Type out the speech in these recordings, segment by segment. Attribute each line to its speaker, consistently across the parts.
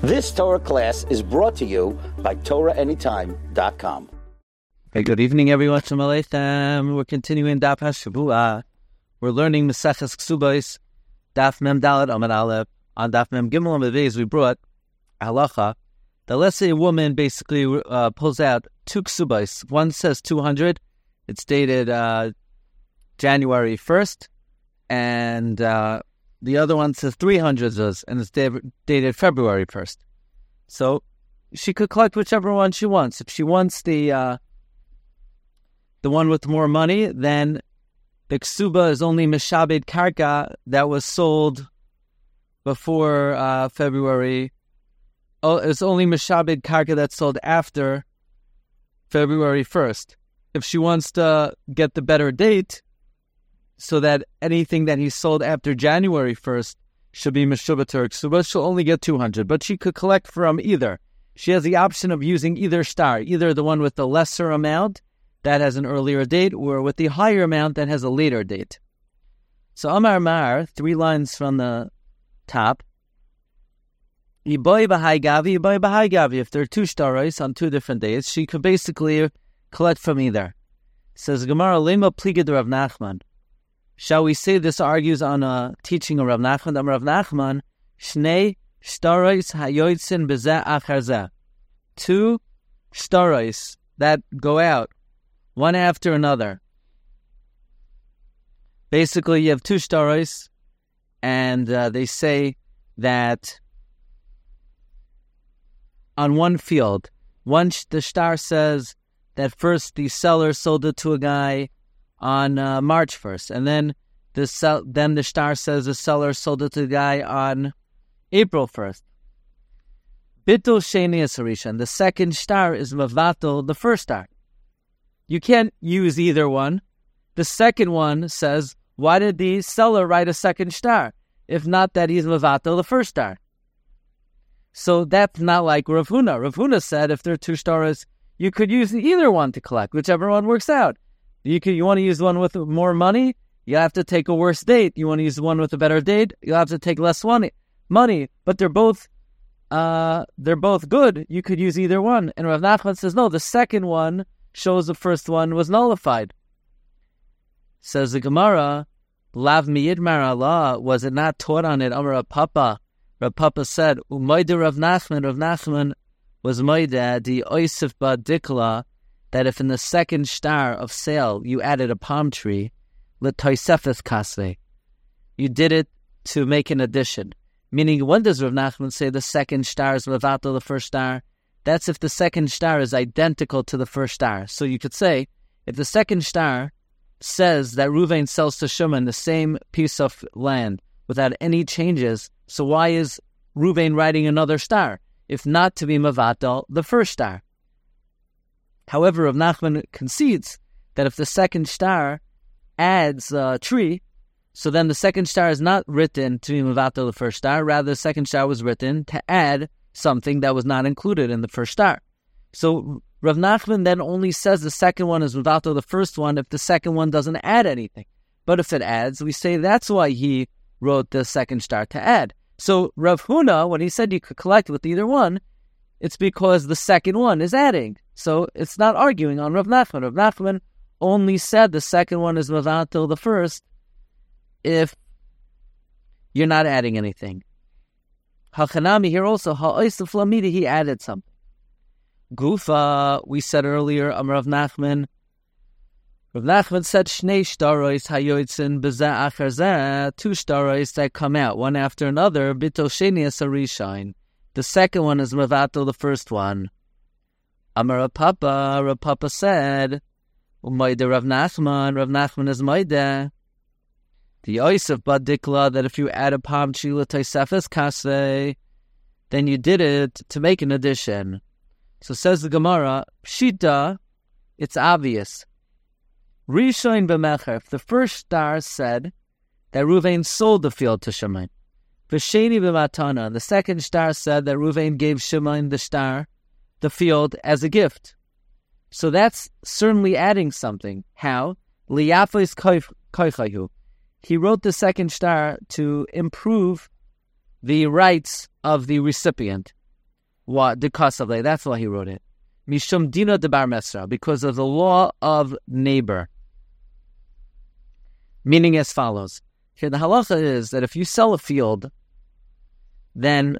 Speaker 1: This Torah class is brought to you by TorahAnytime.com.
Speaker 2: Okay, good evening, everyone. Shalom Aleichem. We're continuing Daf HaShavua. We're learning Maseches Ksubos, Daf Mem Dalet Amud Aleph. On Daf Mem Gimel Amud Beis, we brought halacha that let's say a woman basically pulls out two Ksubos. One says 200. It's dated January 1st, and the other one says 300, and it's dated February 1st. So she could collect whichever one she wants. If she wants the one with more money, then the ksuba is only meshabed karka that was sold before February. Oh, it's only meshabed karka that's sold after February 1st. If she wants to get the better date, so that anything that he sold after January 1st should be meshubat to her ksuba, she'll only get 200. But she could collect from either. She has the option of using either star, either the one with the lesser amount that has an earlier date, or with the higher amount that has a later date. So Amar Mar, 3 lines from the top. Yiboy b'hai gavi, yiboy b'hai gavi. If there are 2 shtaros on 2 different days, she could basically collect from either. Says Gemara, lema pligid Rav Nachman. Shall we say this argues on a teaching of Rav Nachman? Rav Nachman, shnei shtaros hayotzin bezeh achar zeh. 2 shtaros that go out one after another. Basically, you have 2 shtaros, and they say that on one field, the shtar says that first the seller sold it to a guy on March 1st, and then the shtar says the seller sold it to the guy on April 1st. Bittul sheni asarishan. The second shtar is mavatul the first shtar. You can't use either one. The second one says, why did the seller write a second shtar? If not that he's mavatul the first shtar. So that's not like Rav Huna. Rav Huna said if there are 2 shtaros, you could use either one to collect, whichever one works out. You want to use the one with more money, you have to take a worse date. You want to use the one with a better date, you'll have to take less money. But they're both good. You could use either one. And Rav Nachman says, no, the second one shows the first one was nullified. Says the Gemara, Lav miyidmar Allah, was it not taught on it? Amar Rav Papa. Rav Papa said, Umayda Rav Nachman was Maida, the Oisif ba Dikla, that if in the second shtar of sale you added a palm tree, l'toisefes kasve, you did it to make an addition. Meaning, when does Rav Nachman say the second shtar is levato the first shtar? That's if the second shtar is identical to the first shtar. So you could say, if the second shtar says that Ruvain sells to Shimon the same piece of land without any changes, so why is Ruvain writing another shtar? If not to be mavatal the first shtar. However, Rav Nachman concedes that if the second shtar adds a tree, so then the second shtar is not written to be mavatal the first shtar, rather the second shtar was written to add something that was not included in the first shtar. So Rav Nachman then only says the second one is mavatal the first one if the second one doesn't add anything. But if it adds, we say that's why he wrote the second shtar to add. So Rav Huna, when he said you could collect with either one, it's because the second one is adding. So it's not arguing on Rav Nachman. Rav Nachman only said the second one is mavatal the first if you're not adding anything. Hachanami here also, ha'oisef lamidi, he added something. Gufa, we said earlier, Rav Nachman. Rav Nachman said, Shnei shtaros hayotzin bezeh achar zeh, 2 shtaros that come out, one after another, bittul sheni asarishain. The second one is mavatal the first one. Amar Rav Papa said, Umayde Rav Nachman is Maide. The Oisef Badikla, that if you add a palm tree l'toisefes kasvei, then you did it to make an addition. So says the Gemara, Pshita, it's obvious. Rishoin b'mecher, if the first star said that Ruvain sold the field to Shimon. V'sheni b'matana, the second star said that Ruvain gave Shimon the field as a gift. So that's certainly adding something. How? Liyafos koichayu. He wrote the second star to improve the rights of the recipient. What the kasavle? That's why he wrote it. Mishum dina de bar mesra, because of the law of neighbor. Meaning as follows. Here the halacha is that if you sell a field, then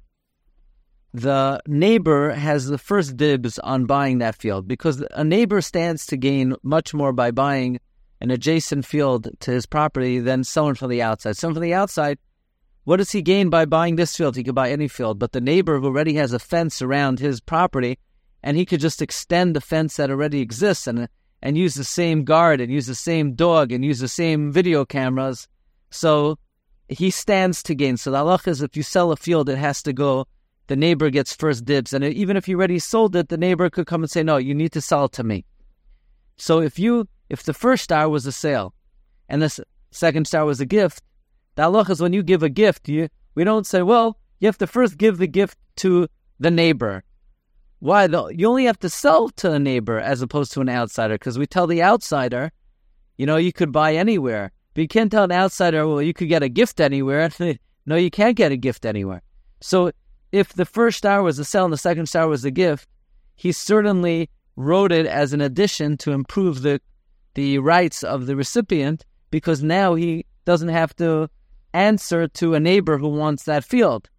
Speaker 2: the neighbor has the first dibs on buying that field, because a neighbor stands to gain much more by buying an adjacent field to his property than someone from the outside. Someone from the outside, what does he gain by buying this field? He could buy any field, but the neighbor already has a fence around his property, and he could just extend the fence that already exists and use the same guard and use the same dog and use the same video cameras. So he stands to gain. So the halach is if you sell a field, it has to go, the neighbor gets first dibs. And even if you already sold it, the neighbor could come and say, no, you need to sell it to me. So if the first star was a sale and the second star was a gift, the halach is when you give a gift, we don't say, well, you have to first give the gift to the neighbor. Why? You only have to sell to a neighbor as opposed to an outsider, because we tell the outsider, you could buy anywhere. But you can't tell an outsider, well, you could get a gift anywhere. No, you can't get a gift anywhere. So if the first star was a sale and the second star was a gift, he certainly wrote it as an addition to improve the rights of the recipient, because now he doesn't have to answer to a neighbor who wants that field.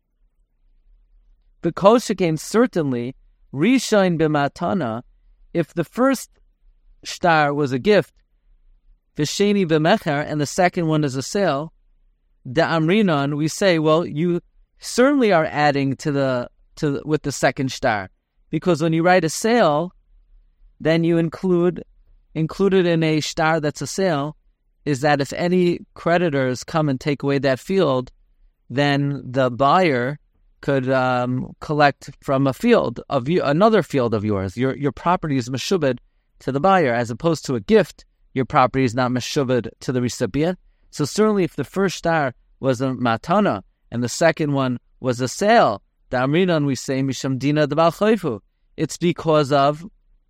Speaker 2: Because again, certainly, Rishain b'matana, if the first star was a gift, v'sheni b'mecher, and the second one is a sale, da'amrinan, we say, well, you certainly are adding with the second star, because when you write a sale, then you included in a star that's a sale, is that if any creditors come and take away that field, then the buyer could collect from a field of you, another field of yours. Your property is meshubed to the buyer, as opposed to a gift. Your property is not meshubed to the recipient. So certainly, if the first star was a matana and the second one was a sale, the amrinan we say misham dina de bal chayfu. It's because of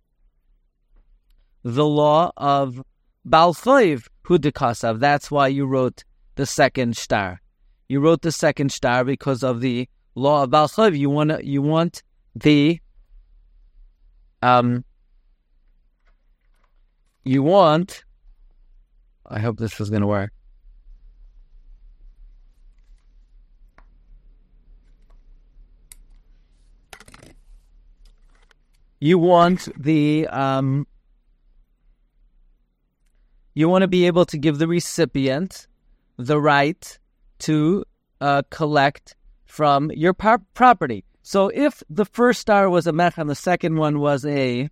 Speaker 2: the law of bal chayv hu dekasav. That's why you wrote the second star. You wrote the second star because of the law of bal chayv. You want the I hope this is going to work. You want you want to be able to give the recipient the right to collect from your property. So if the first star was a mech and the second one was a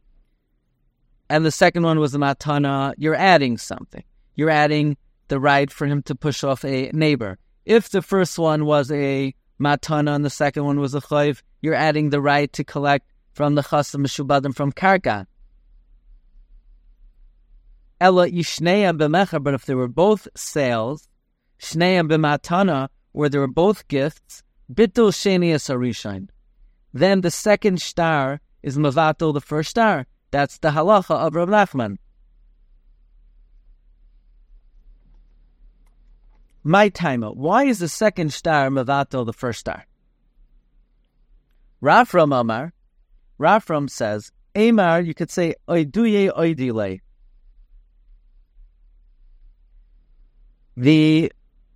Speaker 2: matana, you're adding something. You're adding the right for him to push off a neighbor. If the first one was a matana and the second one was a chayv, you're adding the right to collect from the chasam meshubadim from karka. Ella ishneya b'mecha, but if they were both sales, shneya b'matana, where they were both gifts, bitul sheni es harishain, then the second star is mevatel the first star. That's the halacha of Rav Nachman. My timer. Why is the second star mevatel the first star? Rafram Amar. Rafram says, Amar, you could say, oiduye oidile. The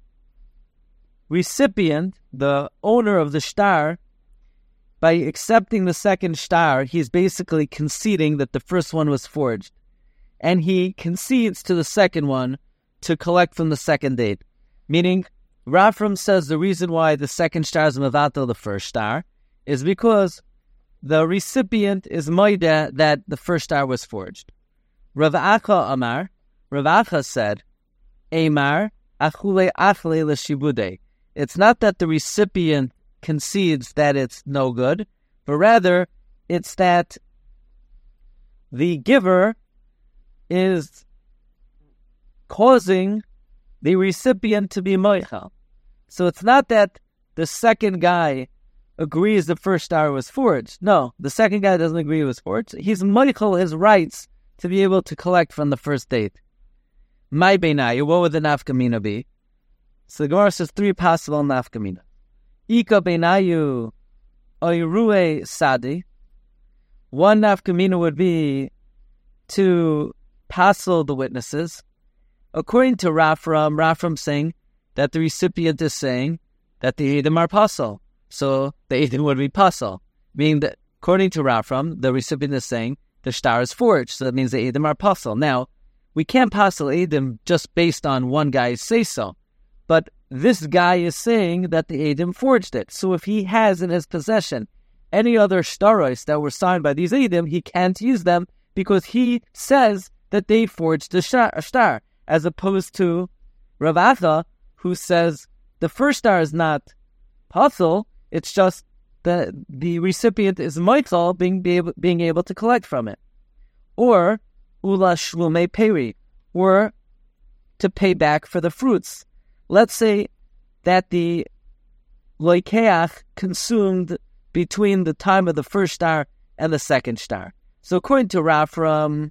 Speaker 2: recipient, the owner of the star, by accepting the second star, he's basically conceding that the first one was forged. And he concedes to the second one to collect from the second date. Meaning, Rafram says the reason why the second star is mevatel the first star is because the recipient is moida that the first star was forged. Rav Acha Amar, Rav Acha said, Amar, achule achle l'shibude. It's not that the recipient concedes that it's no good, but rather it's that the giver is causing the recipient to be moichel. So it's not that the second guy agrees the first star was forged. No, the second guy doesn't agree it was forged. He's moichel his rights to be able to collect from the first date. My beinayu, what would the nafkamina be? So the Gemara says three possible nafkamina. Ika beinayu oirue sadi. One nafkamina would be to passel the witnesses. According to Rafram saying that the recipient is saying that the Eidim are passel. So the Eidim would be passel. Meaning that according to Rafram, the recipient is saying the shtar is forged. So that means the Eidim are passel. Now, we can't passel Eidim just based on one guy's say-so. But this guy is saying that the Eidim forged it. So if he has in his possession any other shtaros that were signed by these Eidim, he can't use them because he says that they forged the shtar, as opposed to Rav Acha, who says the first shtar is not puzzle, it's just that the recipient is Michael being able to collect from it. Or Ula Shlume Peri, or to pay back for the fruits. Let's say that the Loikeach consumed between the time of the first shtar and the second shtar. So according to Rafram,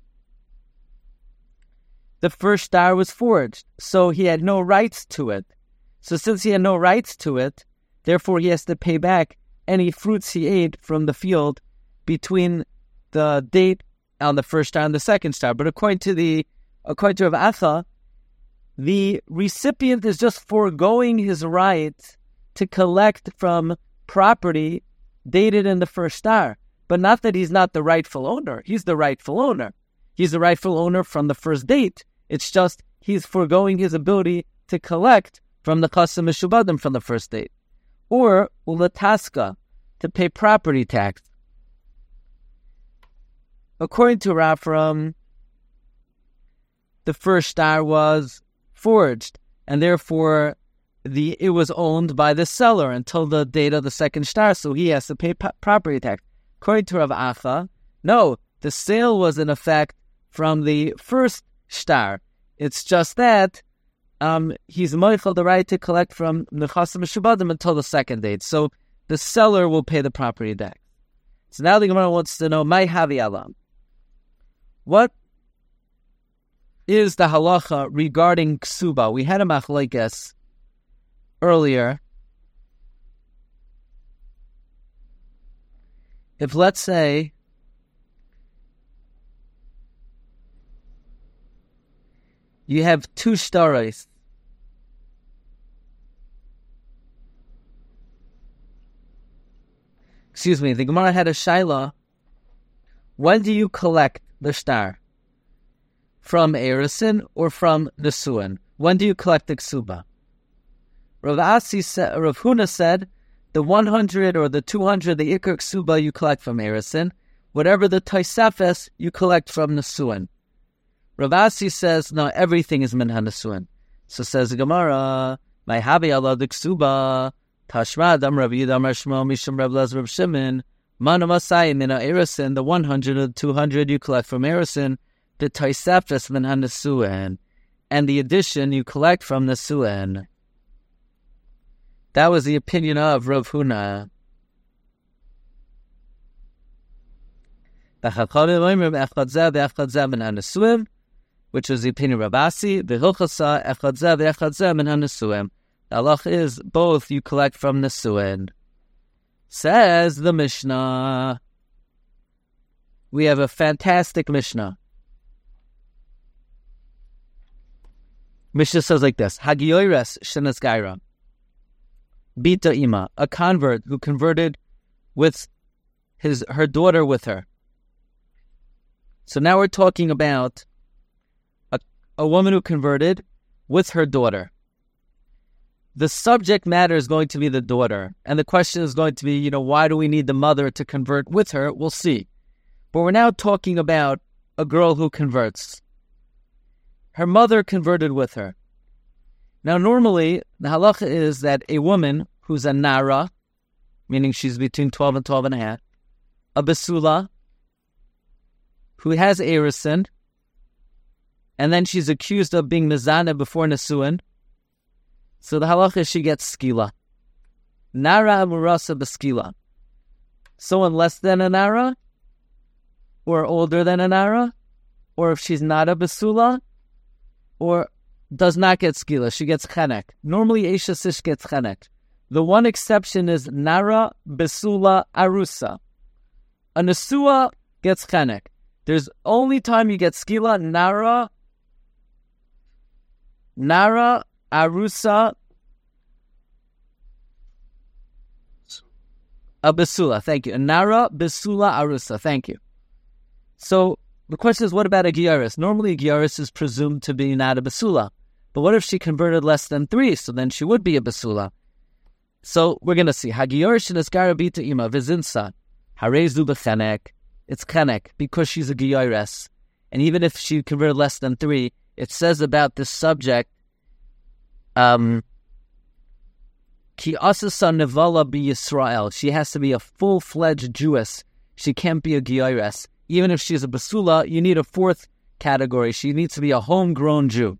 Speaker 2: the first shtar was forged, so he had no rights to it. So since he had no rights to it, therefore he has to pay back any fruits he ate from the field between the date on the first shtar and the second shtar. But according to Rav Acha, the recipient is just foregoing his right to collect from property dated in the first shtar. But not that he's not the rightful owner. He's the rightful owner. He's the rightful owner from the first date. It's just he's foregoing his ability to collect from the Chasam Meshubadim from the first date. Or ulataska, to pay property tax. According to Rafram, the first shtar was forged, and therefore it was owned by the seller until the date of the second shtar, so he has to pay property tax. According to Rav Acha, no, the sale was in effect from the first shtar. It's just that he's moichel the right to collect from the Chasam Meshubadim until the second date. So the seller will pay the property tax. So now the Gemara wants to know, Mai Havi Alam. What is the halacha regarding ksuba? We had a machlekes earlier. If, let's say, you have two shtaros, the Gemara had a shaila, when do you collect the shtar? From Erisin or from Nesuin? When do you collect the ksuba? Rav Huna said, the 100 or the 200, the Iker Ksuba you collect from Erisin. Whatever the Taisafes, you collect from Nesuin. Rav Asi says, no, everything is Min HaNesuin. So says the Gemara, my Habi Allah the Ksuba, Tashma Dam Rav Yidam Rashmo Misham Rav Laz Rav Shimon, Manu Masai Min Erisin, the 100 or the 200 you collect from Erisin, the Taisafes Min HaNesuin, and the addition you collect from Nesuin. That was the opinion of Rav Huna. Which was the opinion of Rav Asi. The halach is both you collect from Nesuin. Says the Mishnah. We have a fantastic Mishnah. Mishnah says like this: Hagiyoires shenas gaira. Bita ima, a convert who converted with her daughter with her. So now we're talking about a woman who converted with her daughter. The subject matter is going to be the daughter, and the question is going to be, why do we need the mother to convert with her? We'll see. But we're now talking about a girl who converts. Her mother converted with her. Now, normally, the halacha is that a woman who's a nara, meaning she's between 12 and 12 and a half, a besula, who has erisin, and then she's accused of being mezana before nesuin, so the halacha is she gets skila. Nara amurasa beskila. Someone less than a nara, or older than a nara, or if she's not a besula, or does not get skila, she gets chenek. Normally, Eisha Sish gets chenek. The one exception is Nara Besula Arusa. A Nesua gets Chenek. There's only time you get Skila, Nara Arusa a Besula. Thank you. Nara Besula Arusa. Thank you. So the question is, what about a Gyaris? Normally a Gyaris is presumed to be not a Besula. But what if she converted less than 3? So then she would be a Besula. So we're going to see. Hagiyorish is Garabita Ima Vizinsa. Harezu Bechenek. It's Chenek because she's a Gyaris. And even if she converted less than 3, it says about this subject, Ki Asasa Nevala Bi Yisrael. She has to be a full-fledged Jewess. She can't be a Gyaris. Even if she's a Basula, you need a 4th category. She needs to be a homegrown Jew.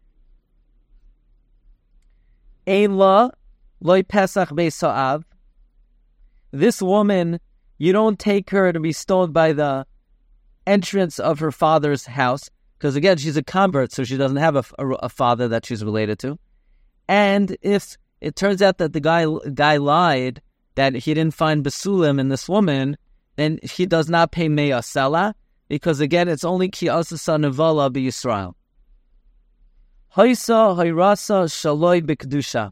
Speaker 2: Ein la loy Pesach Beisa'av. This woman, you don't take her to be stoned by the entrance of her father's house, because again, she's a convert, so she doesn't have a father that she's related to. And if it turns out that the guy lied, that he didn't find Basulim in this woman, then he does not pay Meya Sela, because again, it's only Ki Asasa Nevala B'Yisrael. Haisa Hairasa Shaloi B'Kedusha.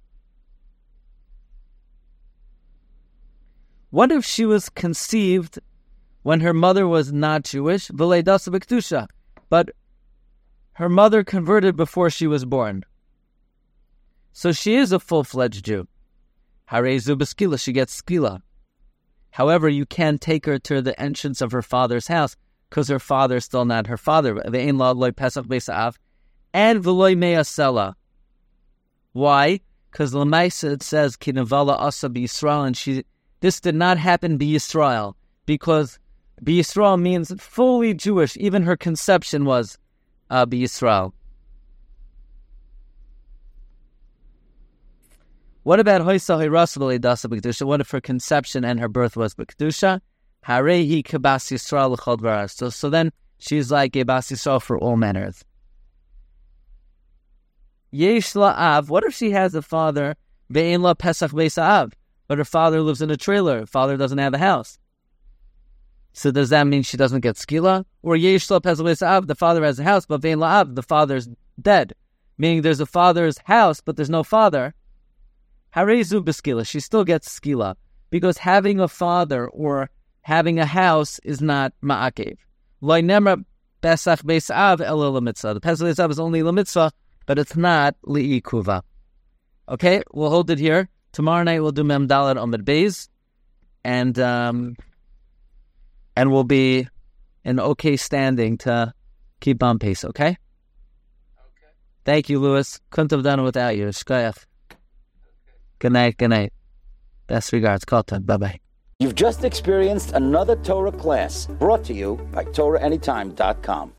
Speaker 2: What if she was conceived when her mother was not Jewish, V'Leidasa B'Kedusha, but her mother converted before she was born? So she is a full-fledged Jew. Harezu B'Skila, she gets Skila. However, you can't take her to the entrance of her father's house because her father is still not her father. Ve'ein la loy Pesach Beisa'av and v'loy Meya Sela. Why? Because Lamaisa it says Ki Nevala Asa B'Yisrael, and this did not happen B'Yisrael because B'Yisrael means fully Jewish. Even her conception was B'Yisrael. What about Hoysa Hoyrasa V'Leidasa B'Kedusha? What if her conception and her birth was B'Kedusha? Harehi Kebas Yisrael L'chol Dvaras. So then she's like a Bas Yisrael for all manners. Yesh La'av. What if she has a father, Ve'en La Pesach Beisa'av, but her father lives in a trailer, her father doesn't have a house? So does that mean she doesn't get Skila? Or Yesh La Pesach Beisa'av, the father has a house, but Ve'en La'av, the father's dead. Meaning there's a father's house, but there's no father. Harezu B'Skila, she still gets Skila, because having a father or having a house is not Ma'akev. Lo nemra Pesach Beisa'av ela l'mitzvah. The Pesach Beisa'av is only l'mitzvah, but it's not li'ikuva. Okay, we'll hold it here. Tomorrow night we'll do Mem Dalet Amud Beis, and we'll be in okay standing to keep on pace, okay? Okay. Thank you, Louis. Couldn't have done it without you. Shkoyach. Good night, good night. Best regards. Kol-tov. Bye-bye.
Speaker 1: You've just experienced another Torah class brought to you by TorahAnytime.com.